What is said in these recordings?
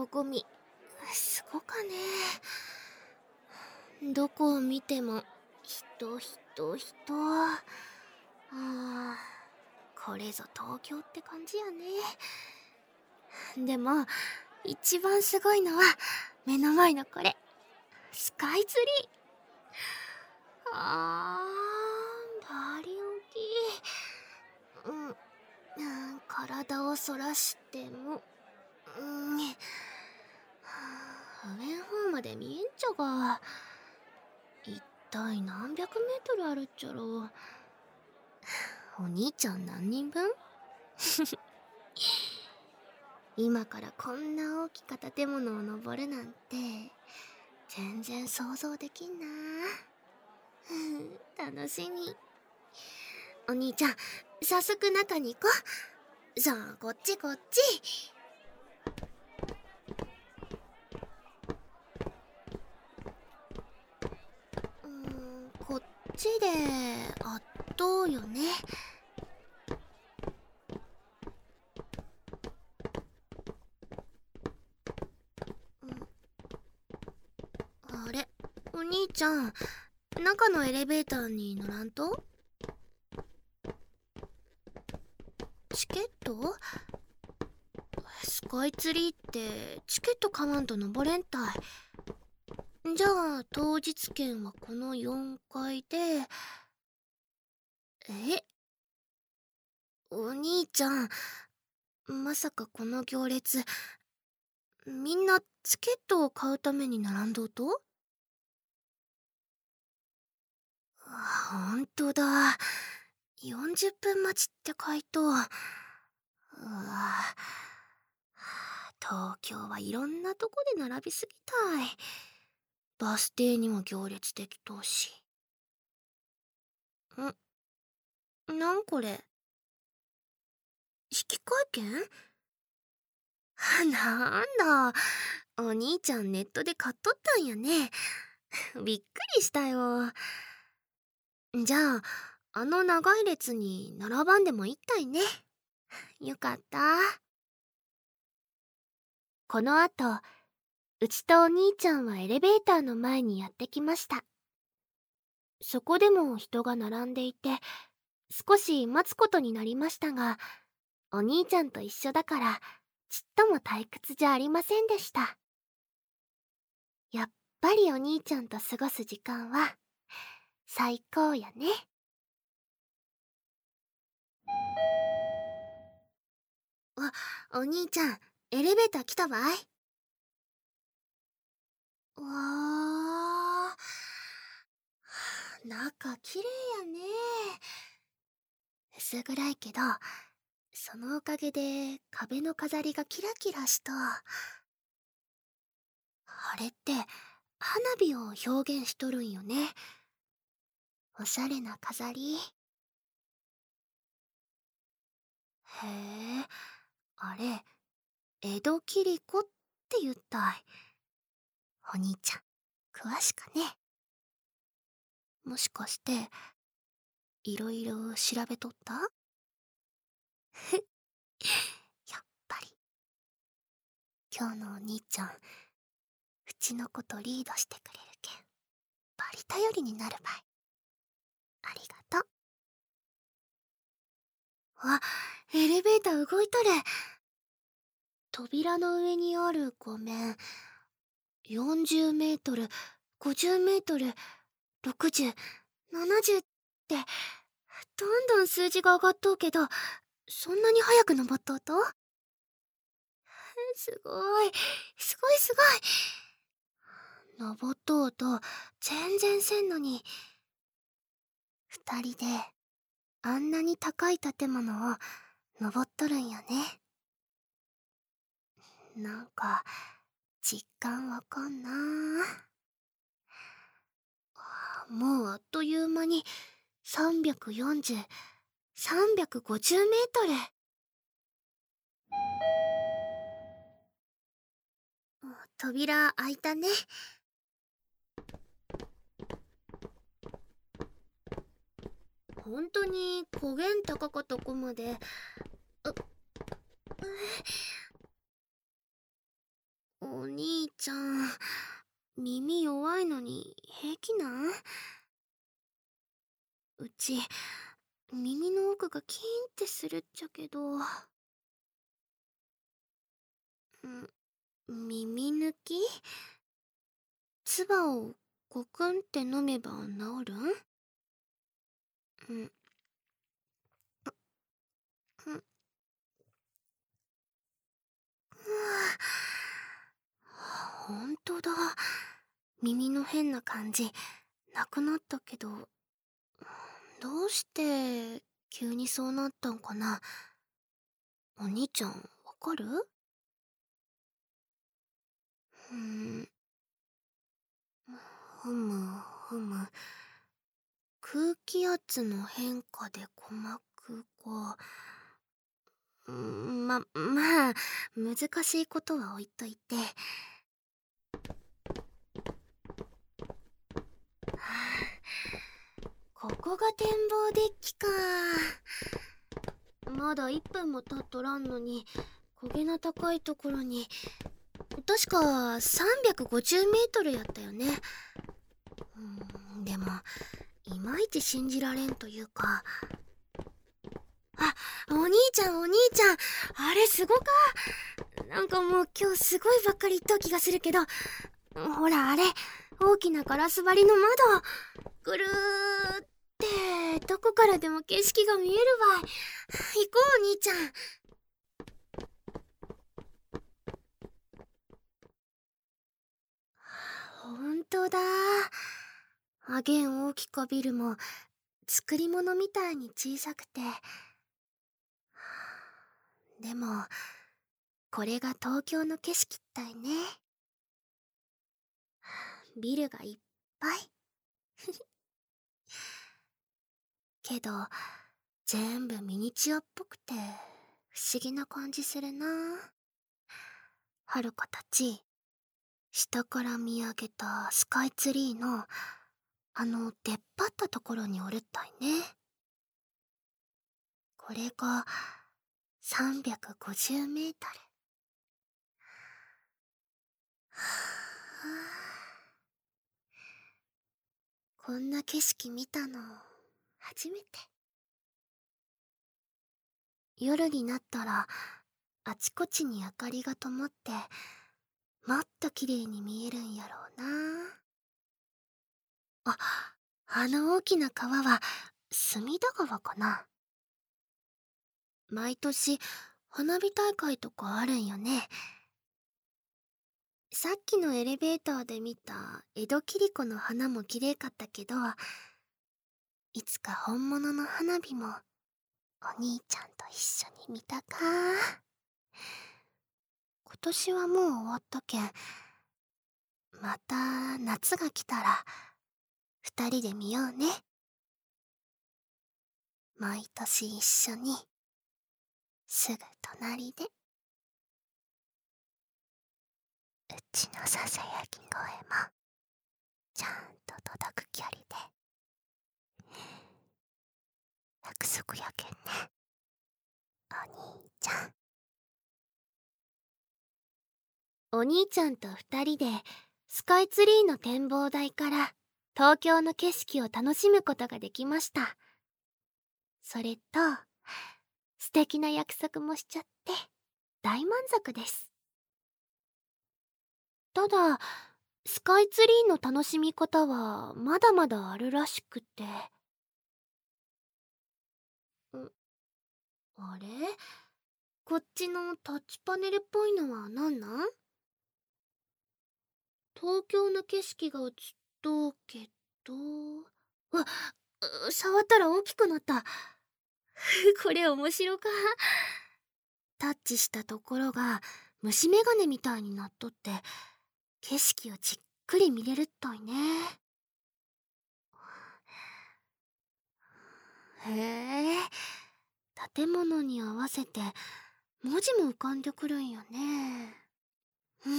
ゴミ、すごかね。どこを見ても人人人。これぞ東京って感じやね。でも一番すごいのは目の前のこれ、スカイツリー。バリ大きい。体を反らしても、上の方まで見えんちゃが。一体何百メートルあるっちゃろう。お兄ちゃん何人分？今からこんな大きか建物を登るなんて全然想像できんな。楽しみ。お兄ちゃん、早速中に行こう。さあ、こっちこっち。こっちであっとうよね。あれ、お兄ちゃん、中のエレベーターに乗らんと？チケット？スカイツリーってチケット買わんと登れんたい。じゃあ当日券はこの4階で。お兄ちゃん、まさかこの行列みんなチケットを買うために並んどうと？ほんとだ、40分待ちって書いと。東京はいろんなとこで並びすぎたい。バス停にも行列できとうし。なんこれ、引換券？なんだ、お兄ちゃんネットで買っとったんやね。びっくりしたよ。じゃあ、あの長い列に並ばんでもいったいね。よかった。この後、うちとお兄ちゃんはエレベーターの前にやってきました。そこでも人が並んでいて、少し待つことになりましたが、お兄ちゃんと一緒だからちっとも退屈じゃありませんでした。やっぱりお兄ちゃんと過ごす時間は最高やね。お兄ちゃん、エレベーター来たわい。わー、中綺麗やね。薄暗いけど、そのおかげで壁の飾りがキラキラした。あれって花火を表現しとるんよね。おしゃれな飾り。へえ、あれ、江戸切子って言ったい。お兄ちゃん、詳しかね？もしかして、いろいろ調べとった？やっぱり、今日のお兄ちゃん、うちのことリードしてくれるけん、バリ頼りになるばい。ありがとう。エレベーター動いとる。扉の上にある画面、40メートル、50メートル、60、70って、どんどん数字が上がっとうけど、そんなに早く登っとうと？すごい、すごいすごい。登っとうと全然せんのに、二人であんなに高い建物を登っとるんやね。なんか実感わかんな。もうあっという間に340、350メートル。扉開いたね。ほんとにこげん高かとこまで。 お兄ちゃん、耳弱いのに平気なん？うち、耳の奥がキーンってするっちゃけど。耳抜き？唾をゴクンって飲めば治るん？うん、うん、ほんとだ。耳の変な感じ、なくなったけど、どうして急にそうなったんかな。お兄ちゃん、わかる？うーん、ふむふむ。空気圧の変化で鼓膜が。まあ、難しいことは置いといて。ここが展望デッキか。まだ1分も経っとらんのに、焦げの高いところに。確か350メートルやったよね。でも、いまいち信じられんというか。あ、お兄ちゃん、あれすごか。なんかもう今日すごいばっかり言っとう気がするけど、ほらあれ、大きなガラス張りの窓、ぐるーってどこからでも景色が見えるわい。行こうお兄ちゃん。ほんとだ。あげん大きかビルも作り物みたいに小さくて。でもこれが東京の景色ったいね。ビルがいっぱい。けど全部ミニチュアっぽくて不思議な感じするな。はるかたち、下から見上げたスカイツリーの出っ張ったところにおるったいね。これが350メートル。はあ、こんな景色見たの初めて。夜になったらあちこちに明かりが灯ってもっと綺麗に見えるんやろうな。あ、あの大きな川は隅田川かな。毎年花火大会とかあるんよね。さっきのエレベーターで見た江戸切子の花も綺麗かったけど、いつか本物の花火もお兄ちゃんと一緒に見たか。今年はもう終わったけん、また夏が来たら二人で見ようね。毎年一緒に、すぐ隣で。うちのささやき声もちゃんと届く距離で約束やけんね、お兄ちゃん。お兄ちゃんと二人でスカイツリーの展望台から東京の景色を楽しむことができました。それと素敵な約束もしちゃって大満足です。ただスカイツリーの楽しみ方はまだまだあるらしくて。あれ、こっちのタッチパネルっぽいのは何なん？東京の景色が映っとうけど。あ、触ったら大きくなった。これ面白か。タッチしたところが虫眼鏡みたいになっとって景色をじっくり見れるっといね。へえ、建物に合わせて文字も浮かんでくるんよね。うん。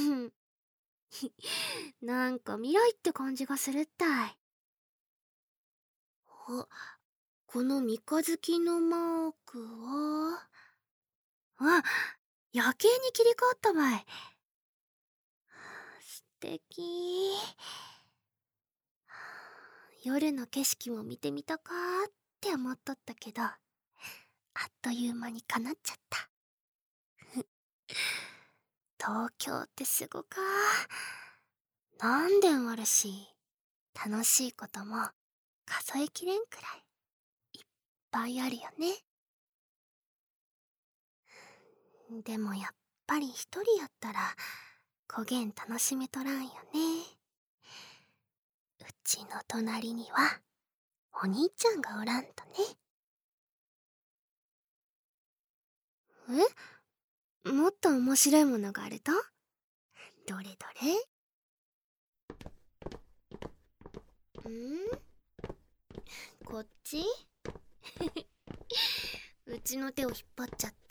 なんか未来って感じがするったい。あ、この三日月のマークは。あ、夜景に切り替わったばい。 敵。夜の景色も見てみたかーって思っとったけど、あっという間に叶っちゃった。東京ってすごかー。何でもあるし、楽しいことも数えきれんくらいいっぱいあるよね。でもやっぱり一人やったらこげん楽しめとらんよね。うちの隣にはお兄ちゃんがおらんとね。もっと面白いものがあると？どれどれ？こっち？うちの手を引っ張っちゃって。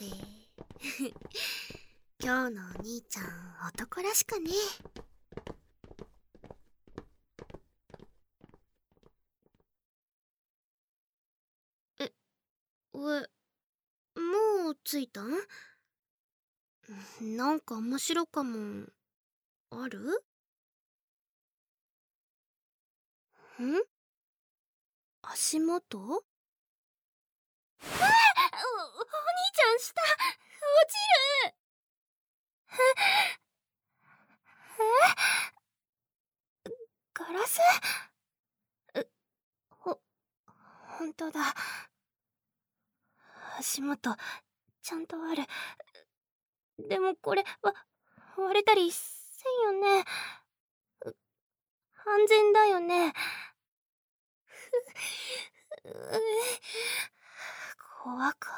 今日のお兄ちゃん男らしかね。もう着いたん？なんか面白かもんある？足元？お兄ちゃん下落ちる。ガラス？ほんとだ。足元ちゃんとある。でもこれ割れたりせんよね。安全だよね。怖か。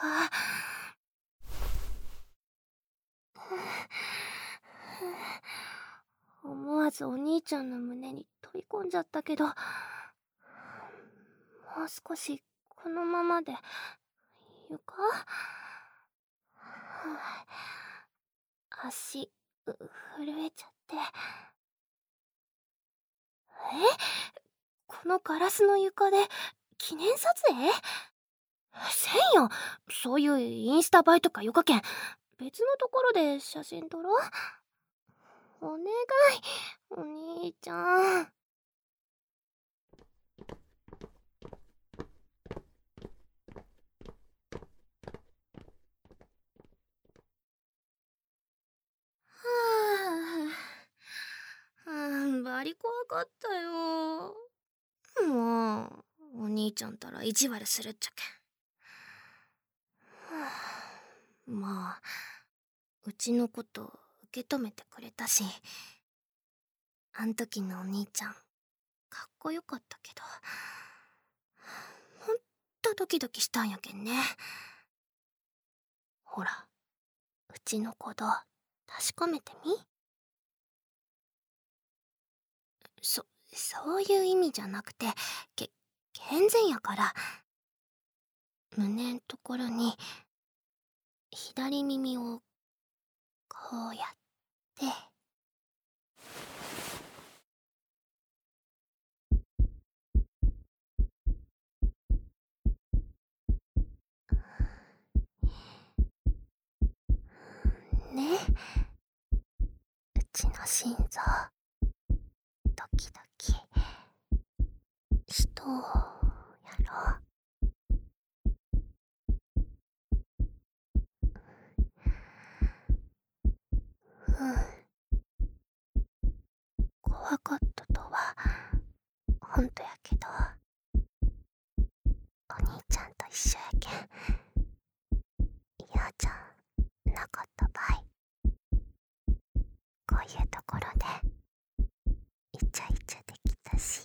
思わずお兄ちゃんの胸に飛び込んじゃったけど、もう少しこのままで床？足震えちゃって。このガラスの床で記念撮影？せんよ。そういうインスタ映えとかよかけん。別のところで写真撮ろう。お願い、お兄ちゃん。バリ怖かったよ。もうお兄ちゃんたら意地悪するっちゃけん。まあうちのこと受け止めてくれたし、あん時のお兄ちゃんかっこよかったけど、ほんとドキドキしたんやけんね。ほら、うちの子ど確かめてみ。そういう意味じゃなくて、健全やから。胸んところに左耳をこうやって。ね、うちの心臓ドキドキしとうやろ。怖かったとはほんとやけど、お兄ちゃんと一緒やけん嫌じゃなかったばい。こういうところでイチャイチャできたし。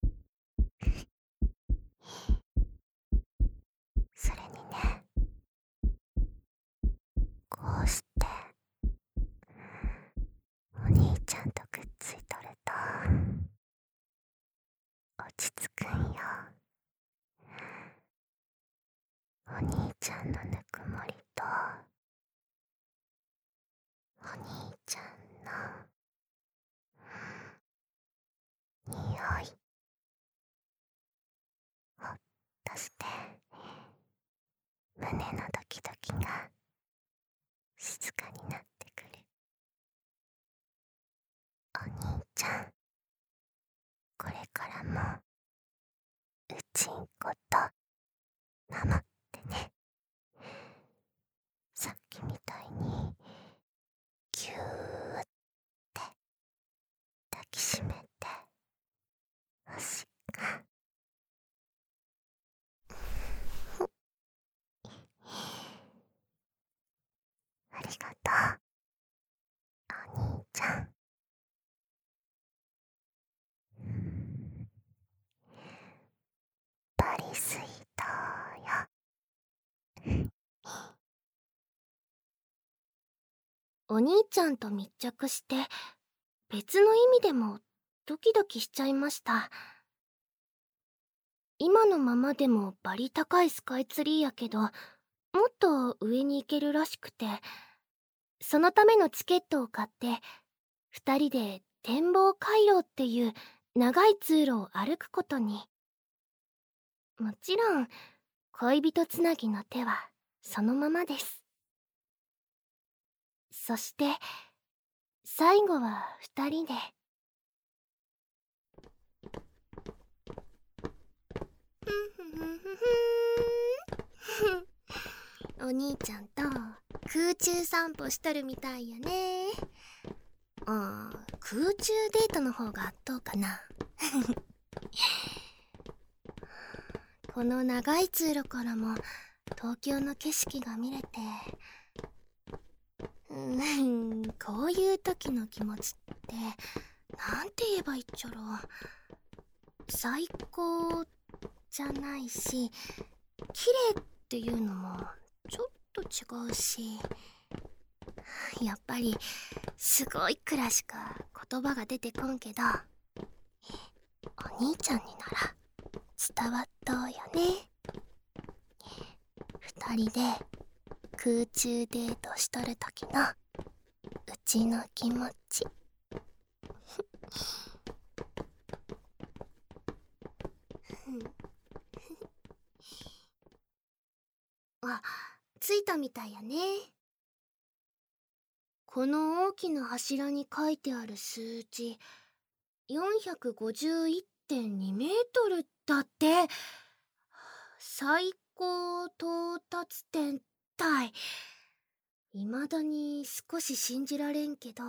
それにね、こうしてお兄ちゃんとくっついとると落ち着くんよ。お兄ちゃんのぬくもりとお兄ちゃんの匂い、ほっとして胸のドキドキが静かになってくる。お兄ちゃん、これからもうちんこと守ってね。さっきみたいにぎゅーって抱きしめてほしいか。ありがとう、お兄ちゃん。パリスイートよ。 お兄ちゃんと密着して別の意味でもドキドキしちゃいました。今のままでもバリ高いスカイツリーやけど、もっと上に行けるらしくて、そのためのチケットを買って2人で展望回廊っていう長い通路を歩くことに。もちろん恋人つなぎの手はそのままです。そして最後は2人で。お兄ちゃんと空中散歩しとるみたいやね。空中デートの方が圧倒かな。この長い通路からも東京の景色が見れて、こういう時の気持ちってなんて言えばいいっちゃろ。最高じゃないし、綺麗っていうのもちょっと違うし、やっぱりすごいくらしか言葉が出てこんけど、お兄ちゃんになら伝わっとうよね。二人で空中デートしとる時のうちの気持ち。あ、着いたみたいやね。この大きな柱に書いてある数字、451.2 メートルだって。最高到達点帯。未だに少し信じられんけど、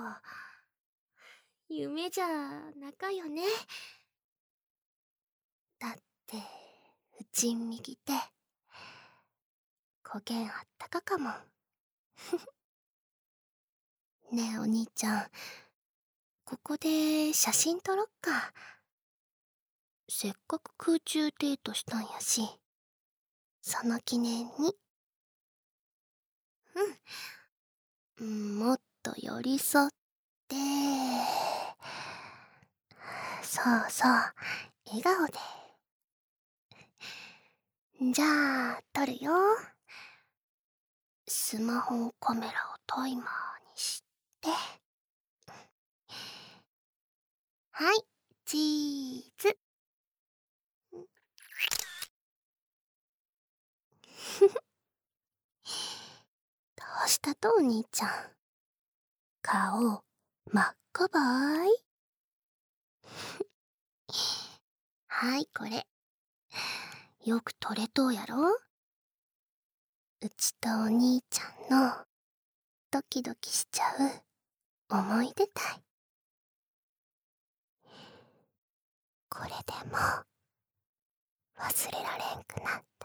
夢じゃなかよね。だってうちん右手焦げんあったかかもん。ねえお兄ちゃん、ここで写真撮ろっか。せっかく空中デートしたんやし、その記念に。もっと寄り添って、そうそう、笑顔で。じゃあ撮るよ。スマホカメラをタイマーにして、はい、チーズ。どうしたとお兄ちゃん、顔真っ赤ばーい。はいこれ、よく撮れとうやろ。うちとお兄ちゃんのドキドキしちゃう思い出たい。これでも忘れられんくなっ